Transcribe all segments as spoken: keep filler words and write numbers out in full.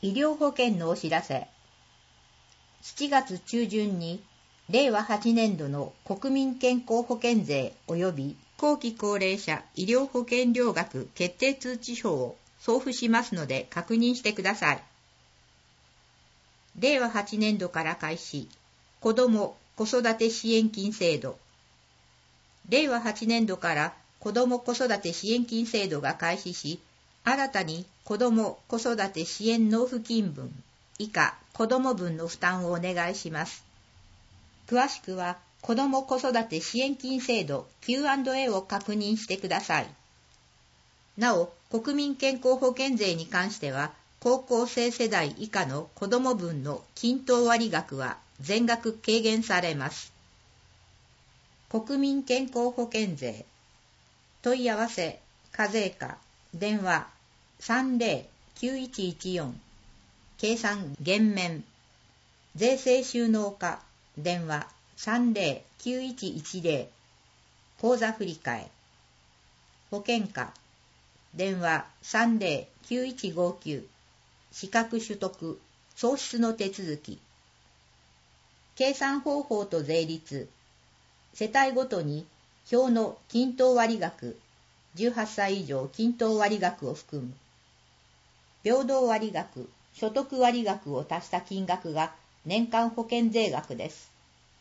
医療保険のお知らせ。しちがつ中旬に、れいわはちねんどの国民健康保険税及び後期高齢者医療保険料額決定通知書を送付しますので確認してください。れいわはちねんどから開始、子ども・子育て支援金制度。れいわはちねんどから子ども・子育て支援金制度が開始し、新たに子ども・子育て支援納付金分以下子ども分の負担をお願いします。詳しくは子ども・子育て支援金制度 キューアンドエー を確認してください。なお、国民健康保険税に関しては、高校生世代以下の子ども分の均等割額は全額軽減されます。国民健康保険税問い合わせ課税課電話 さんぜろきゅういちいちよん 計算減免税制収納課電話 さんぜろきゅういちいちぜろ 口座振替保険課電話 さんぜろきゅういちごきゅう 資格取得創出の手続き計算方法と税率世帯ごとに表の均等割額じゅうはっさい以上均等割額を含む平等割額所得割額を足した金額が年間保険税額です。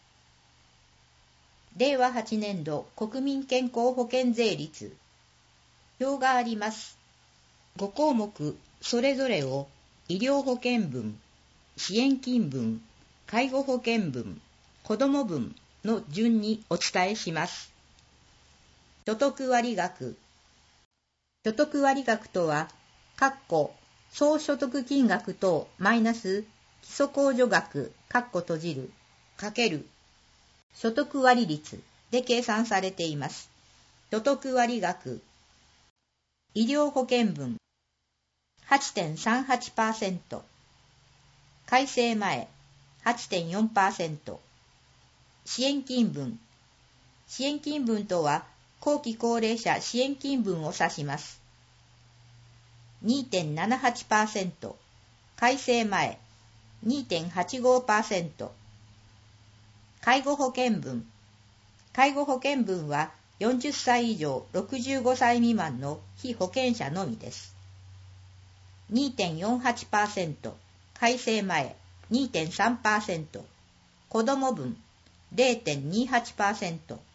れいわはちねんど国民健康保険税率表があります。ごこうもくそれぞれを医療保険分、支援金分、介護保険分、子ども分の順にお伝えします。所得割額所得割額とは、括弧総所得金額等マイナス基礎控除額括弧閉じるかける所得割率で計算されています。所得割額医療保険分 はちてんさんはちパーセント 改正前 はちてんよんパーセント 支援金分支援金分とは後期高齢者支援金分を指します。にてんななはちパーセント 改正前 にてんはちごパーセント 介護保険分介護保険分はよんじゅっさい以上ろくじゅうごさい未満の被保険者のみです。にてんよんはちパーセント 改正前 にてんさんパーセント 子ども分 れいてんにはちパーセント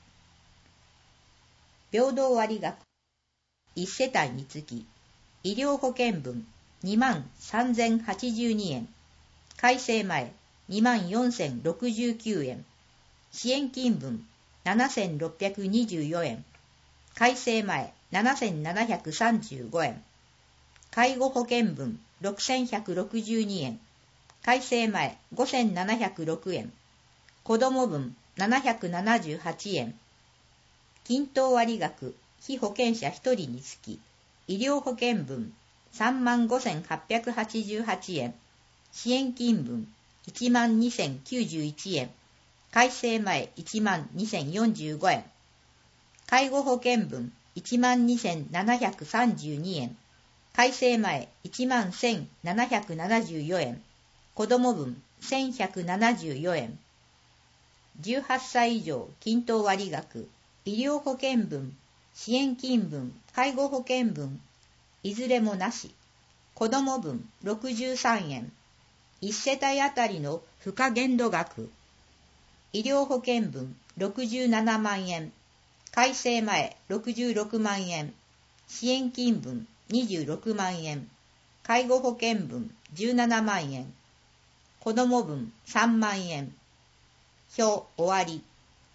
平等割額いち世帯につき医療保険分にまんさんぜんはちじゅうにえん改正前にまんよんせんろくじゅうきゅうえん支援金分ななせんろっぴゃくにじゅうよえん改正前ななせんななひゃくさんじゅうごえん介護保険分ろくせんひゃくろくじゅうにえん改正前ごせんななひゃくろくえん子ども分ななひゃくななじゅうはちえん均等割額被保険者ひとりにつき医療保険分さんまんごせんはっぴゃくはちじゅうはちえん支援金分いちまんにせんきゅうじゅういちえん改正前いちまんにせんよんじゅうごえん介護保険分いちまんにせんななひゃくさんじゅうにえん改正前いちまんせんななひゃくななじゅうよえん子ども分せんひゃくななじゅうよえんじゅうはっさい以上均等割額医療保険分支援金分介護保険分いずれもなし子ども分ろくじゅうさんえんいち世帯あたりの付加限度額医療保険分ろくじゅうななまんえん改正前ろくじゅうろくまんえん支援金分にじゅうろくまんえん介護保険分じゅうななまんえん子ども分さんまんえん表終わり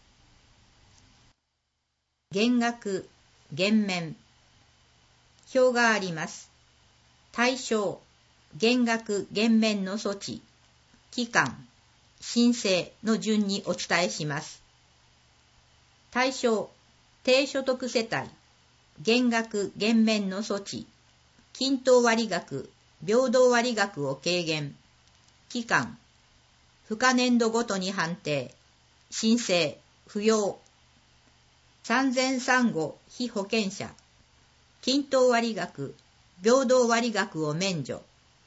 減額減免表があります。対象減額減免の措置期間申請の順にお伝えします。対象低所得世帯減額減免の措置均等割額平等割額を軽減期間付加年度ごとに判定申請不要産前産後被保険者均等割額平等割額を免除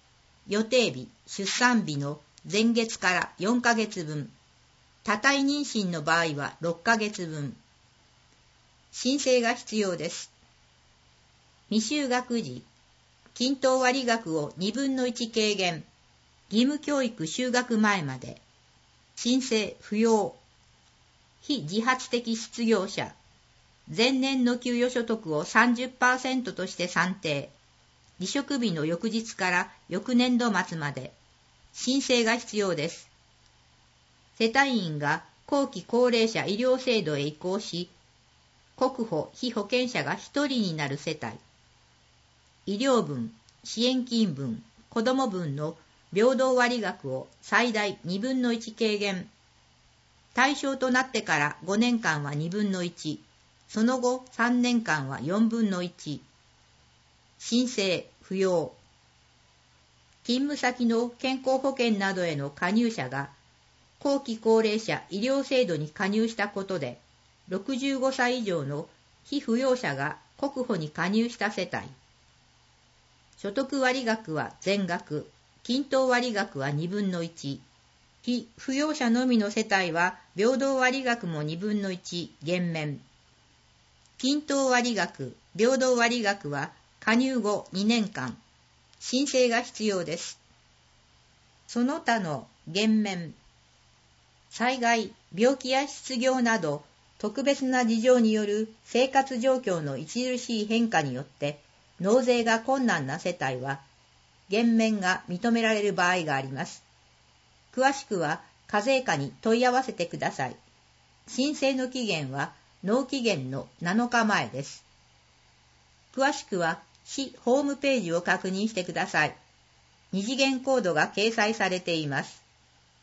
予定日、出産日の前月からよんかげつぶん、多体妊娠の場合はろっかげつぶん。申請が必要です。未就学時、均等割額をにぶんのいち軽減、義務教育就学前まで、申請不要、非自発的失業者、前年の給与所得を さんじゅっパーセント として算定、離職日の翌日から翌年度末まで、申請が必要です。世帯員が後期高齢者医療制度へ移行し、国保・被保険者がひとりになる世帯、医療分、支援金分、子ども分の平等割額を最大にぶんのいち軽減、対象となってからごねんかんはにぶんのいち、その後さんねんかんはよんぶんのいち、申請不要。勤務先の健康保険などへの加入者が後期高齢者医療制度に加入したことで、ろくじゅうごさい以上の被扶養者が国保に加入した世帯、所得割額は全額、均等割額はにぶんのいち、被扶養者のみの世帯は平等割額もにぶんのいち減免。均等割額、平等割額は加入後にねんかん、申請が必要です。その他の減免、災害、病気や失業など特別な事情による生活状況の著しい変化によって納税が困難な世帯は減免が認められる場合があります。詳しくは課税課に問い合わせてください。申請の期限は納期限のなのかまえです。詳しくは市ホームページを確認してください。二次元コードが掲載されています。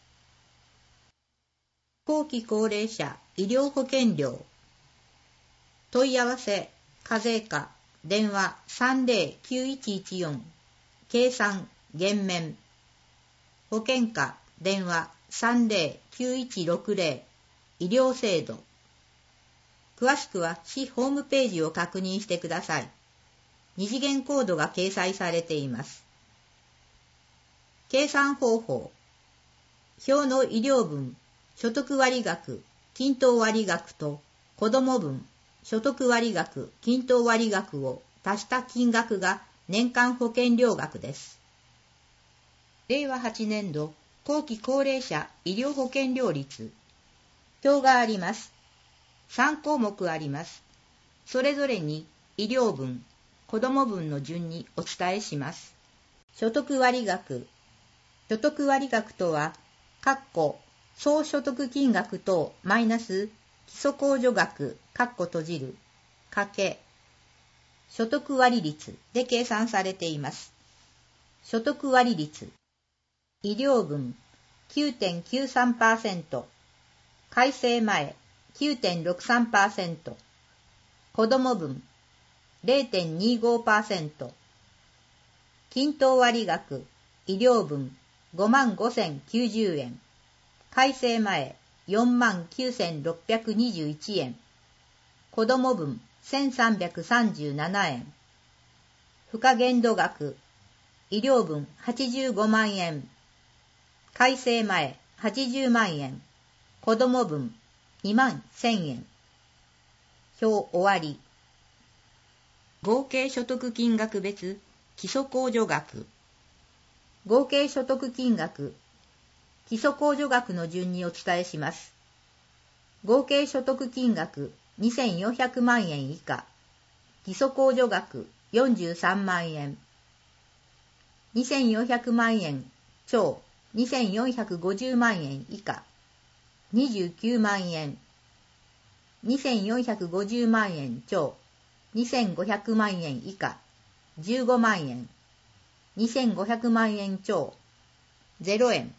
後期高齢者医療保険料。問い合わせ、課税課、電話 さんぜろきゅういちいちよん、計算、減免。保険課、電話 さんぜろきゅういちろくぜろ、医療制度。詳しくは市ホームページを確認してください。二次元コードが掲載されています。計算方法。表の医療分、所得割額、均等割額と子ども分、所得割額、均等割額を足した金額が年間保険料額です。れいわはちねんど後期高齢者医療保険料率。表があります。さんこうもくあります。それぞれに医療分、子ども分の順にお伝えします。所得割額。所得割額とは、括弧総所得金額等マイナス基礎控除額括弧閉じるかけ所得割率で計算されています。所得割率。医療分 きゅうてんきゅうさんパーセント、改正前 きゅうてんろくさんパーセント、子ども分 れいてんにごパーセント、均等割額医療分ごまんごせんきゅうじゅうえん、改正前よんまんきゅうせんろっぴゃくにじゅういちえん、子ども分せんさんびゃくさんじゅうななえん、付加限度額医療分はちじゅうごまんえん、改正前はちじゅうまんえん、子ども分にまんせんえん。表終わり。合計所得金額別基礎控除額。合計所得金額、基礎控除額の順にお伝えします。合計所得金額にせんよんひゃくまんえん以下、基礎控除額よんじゅうさんまんえん、にせんよんひゃくまんえん超にせんよんひゃくごじゅうまんえん以下、にじゅうきゅうまんえん、にせんよんひゃくごじゅうまんえん超にせんごひゃくまんえん以下、じゅうごまんえん、にせんごひゃくまんえん超、ゼロえん。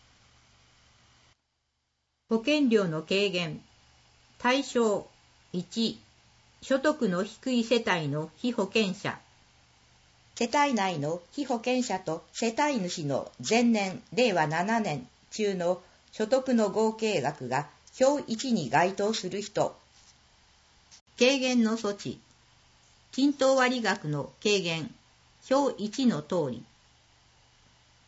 保険料の軽減。対象いち、所得の低い世帯の被保険者。世帯内の被保険者と世帯主の前年れいわななねん中の所得の合計額が表いちに該当する人。軽減の措置。均等割額の軽減、表いちの通り。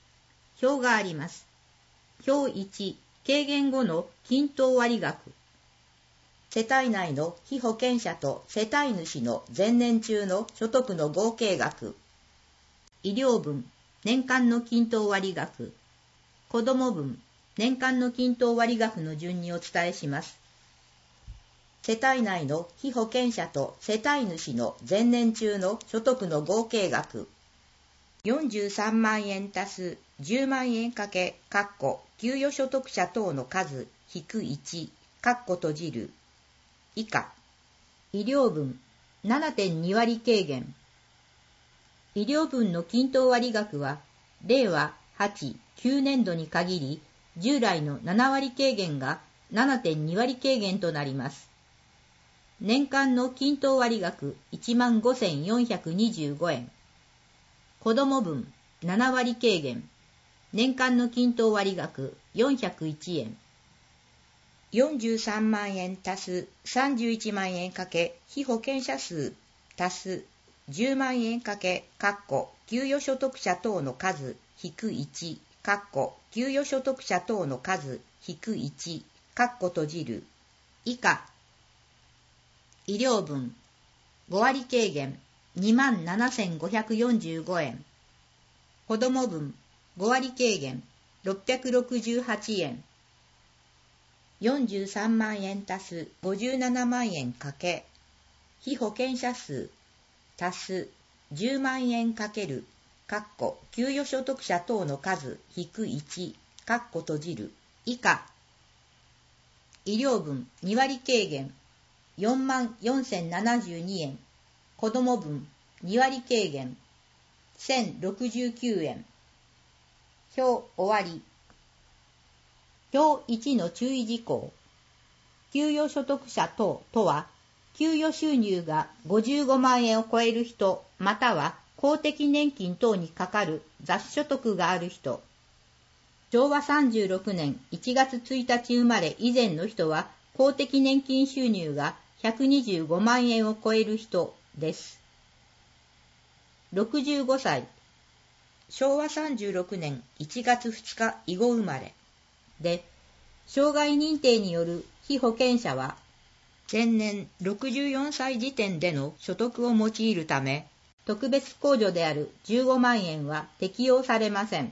表があります。表いち、軽減後の均等割額。世帯内の被保険者と世帯主の前年中の所得の合計額。医療分、年間の均等割額。子ども分、年間の均等割額の順にお伝えします。世帯内の被保険者と世帯主の前年中の所得の合計額。よんじゅうさんまんえん足すじゅうまんえんかけ、括弧、給与所得者等の数、引くいち、括弧閉じる。以下。医療分 ななてんに 割軽減。医療分の均等割額は、令和はち、きゅうねんどに限り、従来のななわり軽減が ななてんに 割軽減となります。年間の均等割額 いちまんごせんよんひゃくにじゅうごえん。子ども分ななわり軽減。年間の均等割額よんひゃくいちえん。よんじゅうさんまんえん足すさんじゅういちまんえんかけ被保険者数足すじゅうまんえんかけ、括弧、給与所得者等の数引くいち、括弧、給与所得者等の数引くいち、括弧閉じる。以下。医療分ごわり軽減 にまんななせんごひゃくよんじゅうごえん。子ども分ごわり軽減ろっぴゃくろくじゅうはちえん。よんじゅうさんまんえん足すごじゅうななまんえんかけ被保険者数足すじゅうまんえんかける括弧給与所得者等の数引くいち括弧閉じる以下。医療分にわり軽減よんまんよんせんななじゅうにえん。子ども分にわり軽減せんろくじゅうきゅうえん。表終わり。表いちの注意事項。給与所得者等とは、給与収入がごじゅうごまんえんを超える人、または公的年金等にかかる雑所得がある人。しょうわさんじゅうろくねんいちがつついたち生まれ以前の人は、公的年金収入がひゃくにじゅうごまんえんを超える人です。ろくじゅうごさい。しょうわさんじゅうろくねんいちがつふつか以後生まれ。で、障害認定による被保険者は、前年ろくじゅうよんさい時点での所得を用いるため、特別控除であるじゅうごまんえんは適用されません。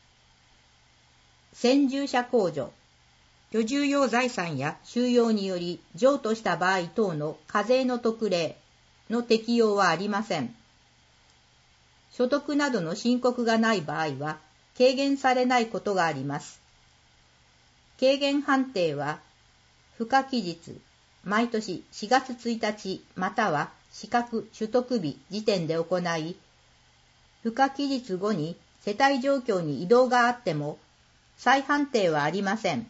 先住者控除、居住用財産や収用により譲渡した場合等の課税の特例の適用はありません。所得などの申告がない場合は、軽減されないことがあります。軽減判定は、付加期日、毎年しがつついたちまたは資格取得日時点で行い、付加期日後に世帯状況に異動があっても、再判定はありません。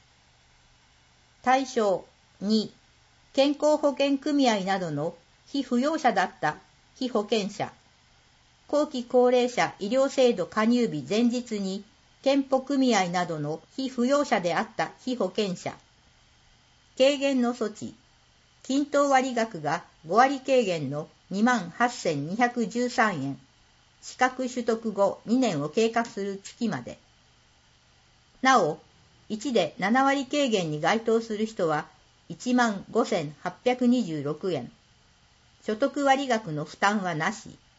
対象に、健康保険組合などの被扶養者だった被保険者、後期高齢者医療制度加入日前日に健保組合などの被扶養者であった被保険者、軽減の措置、均等割額がごわり軽減の にまんはっせんにひゃくじゅうさんえん、資格取得後にねんを経過する月まで。なお、いちでななわり軽減に該当する人はいちまんごせんはっぴゃくにじゅうろくえん、所得割額の負担はなし。